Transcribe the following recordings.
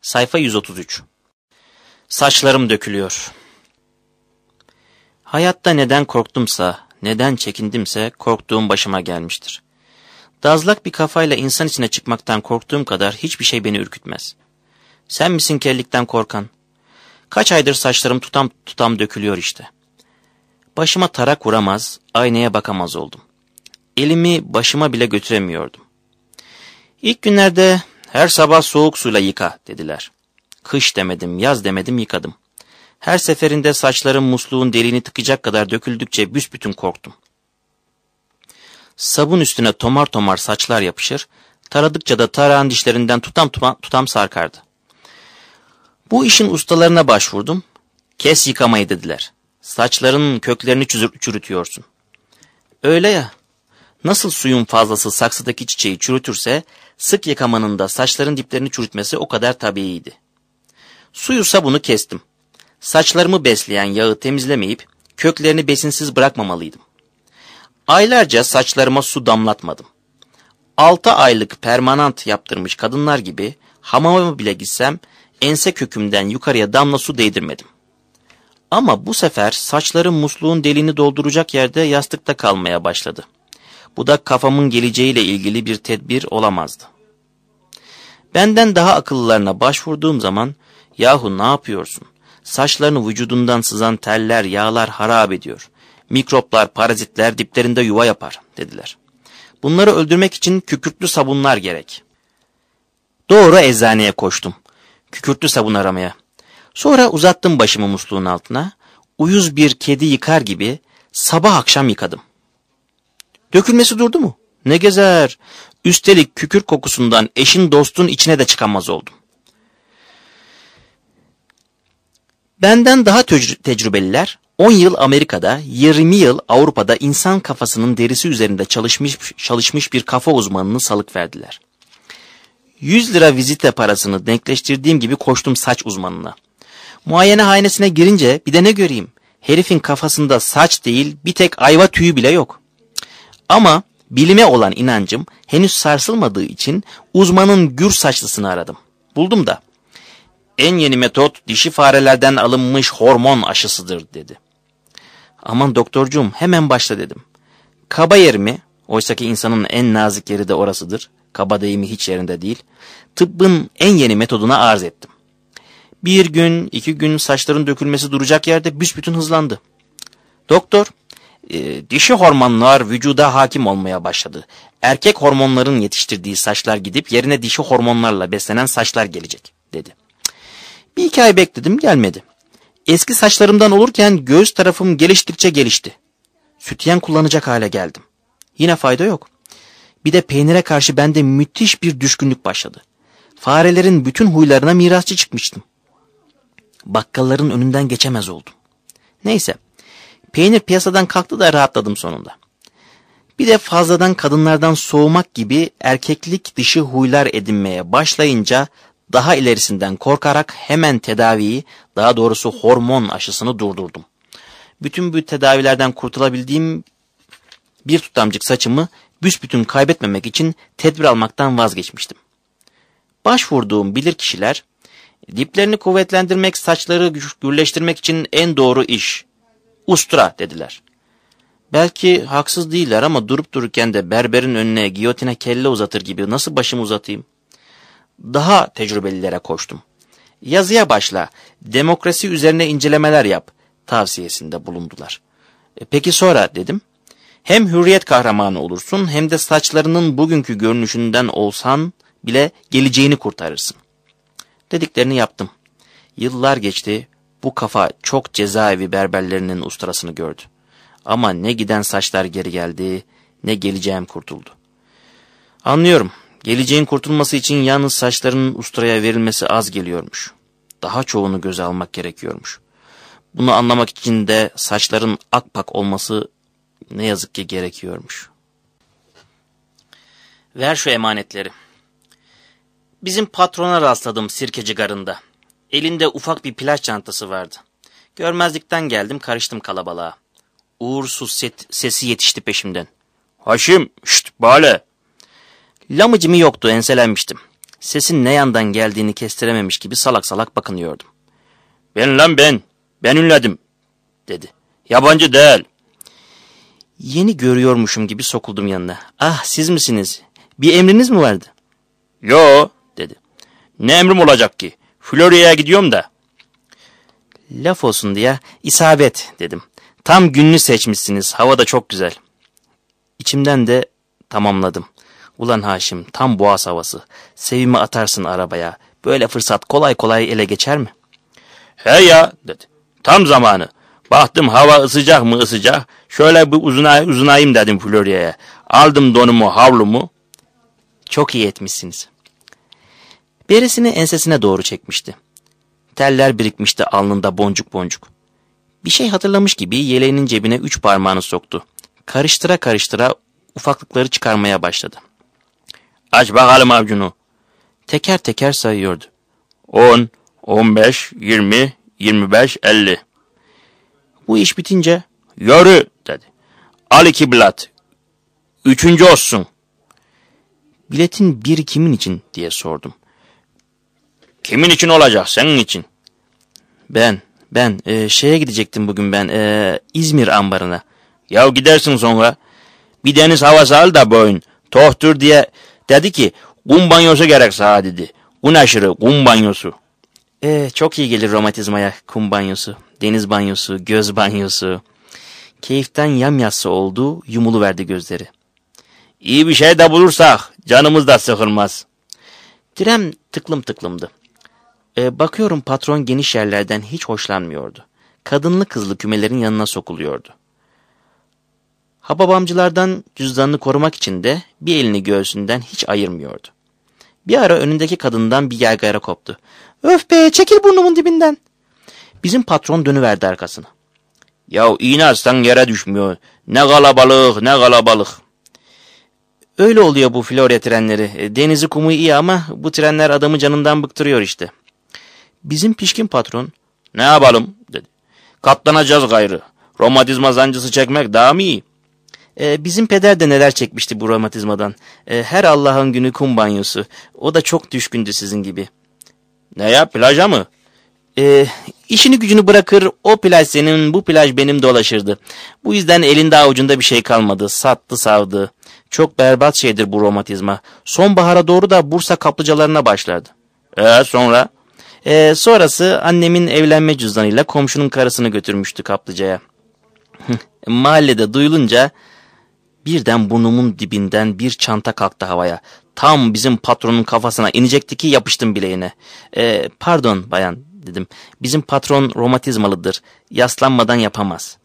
Sayfa 133. Saçlarım dökülüyor. Hayatta neden korktumsa, neden çekindimse korktuğum başıma gelmiştir. Dazlak bir kafayla insan içine çıkmaktan korktuğum kadar hiçbir şey beni ürkütmez. Sen misin kellikten korkan? Kaç aydır saçlarım tutam dökülüyor işte. Başıma tarak vuramaz, aynaya bakamaz oldum. Elimi başıma bile götüremiyordum. İlk günlerde her sabah soğuk suyla yıka dediler. Kış demedim, yaz demedim, yıkadım. Her seferinde saçlarım musluğun deliğini tıkacak kadar döküldükçe büsbütün korktum. Sabun üstüne tomar tomar saçlar yapışır, taradıkça da tarağın dişlerinden tutam sarkardı. Bu işin ustalarına başvurdum. Kes yıkamayı dediler. Saçların köklerini çürütüyorsun. Öyle ya, nasıl suyun fazlası saksıdaki çiçeği çürütürse, sık yıkamanın da saçların diplerini çürütmesi o kadar tabiiydi. Suyu sabunu kestim. Saçlarımı besleyen yağı temizlemeyip köklerini besinsiz bırakmamalıydım. Aylarca saçlarıma su damlatmadım. 6 aylık permanent yaptırmış kadınlar gibi hamama bile gitsem ense kökümden yukarıya damla su değdirmedim. Ama bu sefer saçlarım musluğun deliğini dolduracak yerde yastıkta kalmaya başladı. Bu da kafamın geleceğiyle ilgili bir tedbir olamazdı. Benden daha akıllılarına başvurduğum zaman, yahu ne yapıyorsun? Saçlarını vücudundan sızan teller, yağlar harap ediyor. Mikroplar, parazitler diplerinde yuva yapar dediler. Bunları öldürmek için kükürtlü sabunlar gerek. Doğru eczaneye koştum. Kükürtlü sabun aramaya. Sonra uzattım başımı musluğun altına. Uyuz bir kedi yıkar gibi sabah akşam yıkadım. Dökülmesi durdu mu? Ne gezer. Üstelik kükürt kokusundan eşin dostun içine de çıkamaz oldum. Benden daha tecrübeliler 10 yıl Amerika'da, 20 yıl Avrupa'da insan kafasının derisi üzerinde çalışmış bir kafa uzmanını salık verdiler. 100 lira vizite parasını denkleştirdiğim gibi koştum saç uzmanına. Muayenehanesine girince bir de ne göreyim? Herifin kafasında saç değil, bir tek ayva tüyü bile yok. Ama bilime olan inancım henüz sarsılmadığı için uzmanın gür saçlısını aradım. Buldum da. En yeni metot dişi farelerden alınmış hormon aşısıdır dedi. Aman doktorcuğum hemen başla dedim. Kaba yerimi, oysaki insanın en nazik yeri de orasıdır. Kaba deyimi hiç yerinde değil. Tıbbın en yeni metoduna arz ettim. 1 gün, 2 gün saçların dökülmesi duracak yerde büsbütün hızlandı. Doktor, dişi hormonlar vücuda hakim olmaya başladı. Erkek hormonların yetiştirdiği saçlar gidip yerine dişi hormonlarla beslenen saçlar gelecek dedi. 1-2 ay bekledim, gelmedi. Eski saçlarımdan olurken göğüs tarafım geliştikçe gelişti. Sütyen kullanacak hale geldim. Yine fayda yok. Bir de peynire karşı bende müthiş bir düşkünlük başladı. Farelerin bütün huylarına mirasçı çıkmıştım. Bakkalların önünden geçemez oldum. Neyse, peynir piyasadan kalktı da rahatladım sonunda. Bir de fazladan kadınlardan soğumak gibi erkeklik dışı huylar edinmeye başlayınca daha ilerisinden korkarak hemen tedaviyi, daha doğrusu hormon aşısını durdurdum. Bütün bu tedavilerden kurtulabildiğim bir tutamcık saçımı büsbütün kaybetmemek için tedbir almaktan vazgeçmiştim. Başvurduğum bilirkişiler, diplerini kuvvetlendirmek, saçları gürleştirmek için en doğru iş. Ustura dediler. Belki haksız değiller ama durup dururken de berberin önüne giyotine kelle uzatır gibi nasıl başımı uzatayım? Daha tecrübelilere koştum. Yazıya başla, demokrasi üzerine incelemeler yap tavsiyesinde bulundular. Peki sonra dedim. Hem hürriyet kahramanı olursun hem de saçlarının bugünkü görünüşünden olsan bile geleceğini kurtarırsın. Dediklerini yaptım. Yıllar geçti, bu kafa çok cezaevi berberlerinin usturasını gördü. Ama ne giden saçlar geri geldi, ne geleceğim kurtuldu. Anlıyorum, geleceğin kurtulması için yalnız saçlarının usturaya verilmesi az geliyormuş. Daha çoğunu göze almak gerekiyormuş. Bunu anlamak için de saçların akpak olması ne yazık ki gerekiyormuş. Ver şu emanetleri. Bizim patrona rastladım Sirkeci Garı'nda. Elinde ufak bir plaj çantası vardı. Görmezlikten geldim, karıştım kalabalığa. Uğursuz sesi yetişti peşimden. Haşim, şşt bale. Lamıcımı yoktu, enselenmiştim. Sesin ne yandan geldiğini kestirememiş gibi salak salak bakınıyordum. Ben lan ben. Ben ünledim dedi. Yabancı değil. Yeni görüyormuşum gibi sokuldum yanına. Ah, siz misiniz? Bir emriniz mi vardı? Yo dedi. Ne emrim olacak ki? Florya'ya gidiyorum da. Laf olsun diye isabet dedim. Tam gününü seçmişsiniz. Hava da çok güzel. İçimden de tamamladım. Ulan Haşim, tam boğaz havası. Sevimi atarsın arabaya. Böyle fırsat kolay kolay ele geçer mi? He ya dedi. Tam zamanı. Baktım hava ısıcak mı ısıcak. Şöyle bir uzunayım dedim Florya'ya. Aldım donumu, havlumu. Çok iyi etmişsiniz. Beresini ensesine doğru çekmişti. Teller birikmişti alnında boncuk boncuk. Bir şey hatırlamış gibi yeleğinin cebine 3 parmağını soktu. Karıştıra karıştıra ufaklıkları çıkarmaya başladı. Aç bakalım avcunu. Teker teker sayıyordu. 10, 15, 20, 25, 50. Bu iş bitince Yürü dedi. Al 2 bilet. 3. olsun. biletin biri kimin için diye sordum. Kimin için olacak? Senin için. Ben şeye gidecektim bugün ben İzmir ambarına. Ya gidersin sonra. Bir deniz havası al da boyun. Tohtur diye dedi ki kum banyosu gerek sana dedi. Un aşırı kum banyosu. Çok iyi gelir romatizmaya kum banyosu, deniz banyosu, göz banyosu. Keyiften yamyassı oldu, yumuluverdi gözleri. İyi bir şey de bulursak canımız da sıkılmaz. Direm tıklım tıklımdı. Bakıyorum patron geniş yerlerden hiç hoşlanmıyordu. Kadınlı kızlı kümelerin yanına sokuluyordu. Hababamcılardan cüzdanını korumak için de bir elini göğsünden hiç ayırmıyordu. Bir ara önündeki kadından bir yaygara koptu. Öf be, çekil burnumun dibinden. Bizim patron dönüverdi arkasına. Ya iğne atsan yere düşmüyor. Ne kalabalık ne kalabalık. Öyle oluyor bu Florya trenleri. Denizi kumu iyi ama bu trenler adamı canından bıktırıyor işte. Bizim pişkin patron, ne yapalım dedi. Katlanacağız gayrı. Romatizma sancısı çekmek daha mı iyi? Bizim peder de neler çekmişti bu romatizmadan. Her Allah'ın günü kum banyosu. O da çok düşkündü sizin gibi. Ne ya, plaja mı? İşini gücünü bırakır, o plaj senin, bu plaj benim dolaşırdı. Bu yüzden elinde avucunda bir şey kalmadı. Sattı savdı. Çok berbat şeydir bu romatizma. Sonbahara doğru da Bursa kaplıcalarına başlardı. Sonra? Sonrası annemin evlenme cüzdanıyla komşunun karısını götürmüştü kaplıcaya. Mahallede duyulunca birden burnumun dibinden bir çanta kalktı havaya. Tam bizim patronun kafasına inecekti ki yapıştım bileğine. Pardon bayan dedim. Bizim patron romatizmalıdır. Yaslanmadan yapamaz.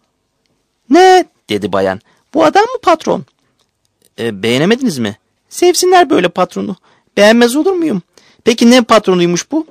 Ne dedi bayan. Bu adam mı patron? Beğenemediniz mi? Sevsinler böyle patronu. Beğenmez olur muyum? Peki ne patronuymuş bu?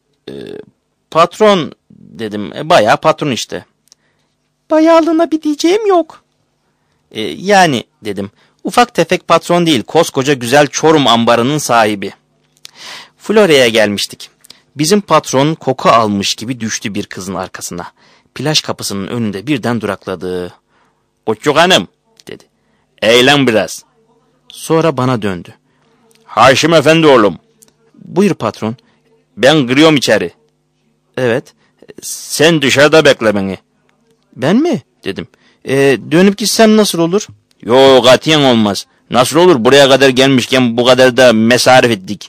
Patron dedim. Bayağı patron işte. Bayağılığına bir diyeceğim yok. Yani dedim. Ufak tefek patron değil. Koskoca güzel Çorum ambarının sahibi. Florya'ya gelmiştik. Bizim patron koku almış gibi düştü bir kızın arkasına. Plaj kapısının önünde birden durakladı. Küçük hanım dedi. Eğlen biraz. Sonra bana döndü. Haşim efendi oğlum. Buyur patron. Ben giriyorum içeri. Evet. Sen dışarıda bekle beni. Ben mi? Dedim. Dönüp gitsem nasıl olur? Yo, katiyen olmaz. Nasıl olur, buraya kadar gelmişken bu kadar da mesarif ettik.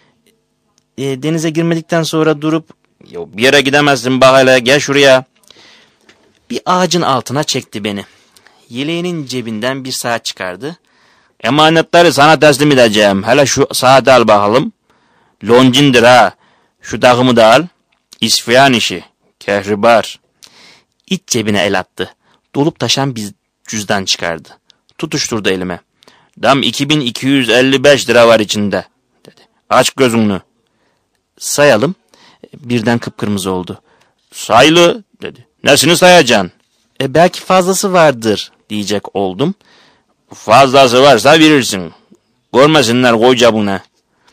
Denize girmedikten sonra durup... Yo, bir yere gidemezsin bak hele, gel şuraya. Bir ağacın altına çekti beni. Yeleğinin cebinden bir saat çıkardı. Emanetleri sana teslim edeceğim. Hele şu saati al bakalım. Loncindir ha. Şu takımı da al. İsfiyan işi. Kehribar. İç cebine el attı. Dolup taşan bir cüzdan çıkardı. Tutuşturdu elime. Dam 2255 lira var içinde dedi. Aç gözünü. Sayalım. Birden kıpkırmızı oldu. Sayılı dedi. Nesini sayacaksın? Belki fazlası vardır diyecek oldum. Fazlası varsa verirsin. Görmesinler koca buna.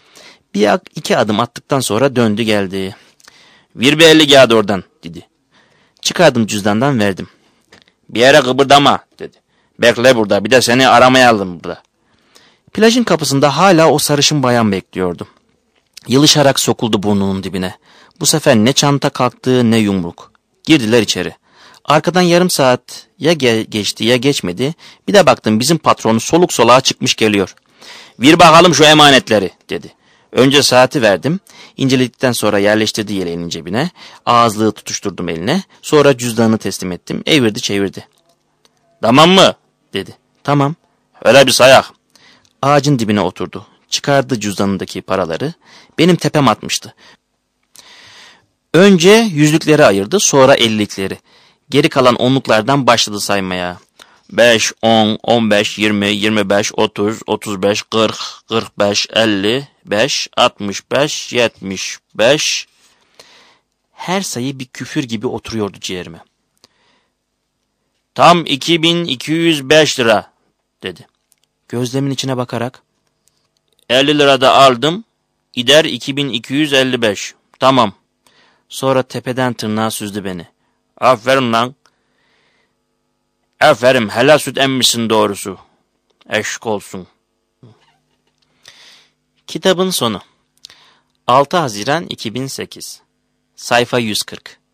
İki adım attıktan sonra döndü geldi. Ver bir 50 kağıt oradan dedi. Çıkardım cüzdandan verdim. Bir yere kıpırdama dedi. Bekle burada, bir de seni aramaya aldım burada. Plajın kapısında hala o sarışın bayan bekliyordum. Yılışarak sokuldu burnunun dibine. Bu sefer ne çanta kalktı ne yumruk. Girdiler içeri. Arkadan yarım saat ya geçti ya geçmedi. Bir de baktım bizim patron soluk soluğa çıkmış geliyor. "Vir bakalım şu emanetleri," dedi. Önce saati verdim. İnceledikten sonra yerleştirdi yeleğinin cebine. Ağızlığı tutuşturdum eline. Sonra cüzdanını teslim ettim. Evirdi çevirdi. "Tamam mı?" dedi. "Tamam." "Öyle bir sayak." Ağacın dibine oturdu. Çıkardı cüzdanındaki paraları. Benim tepem atmıştı. Önce yüzlükleri ayırdı, sonra ellilikleri. Geri kalan onluklardan başladı saymaya. 5, 10, 15, 20, 25, 30, 35, 40, 45, 55, 65, 75. Her sayı bir küfür gibi oturuyordu ciğerime. "Tam 2205 lira," dedi. Gözlemin içine bakarak, 50 lira da aldım. Gider 2255. Tamam. Sonra tepeden tırnağa süzdü beni. "Aferin lan. Aferin, helal süt emmişsin doğrusu. Eşk olsun." Kitabın sonu. 6 Haziran 2008. Sayfa 140.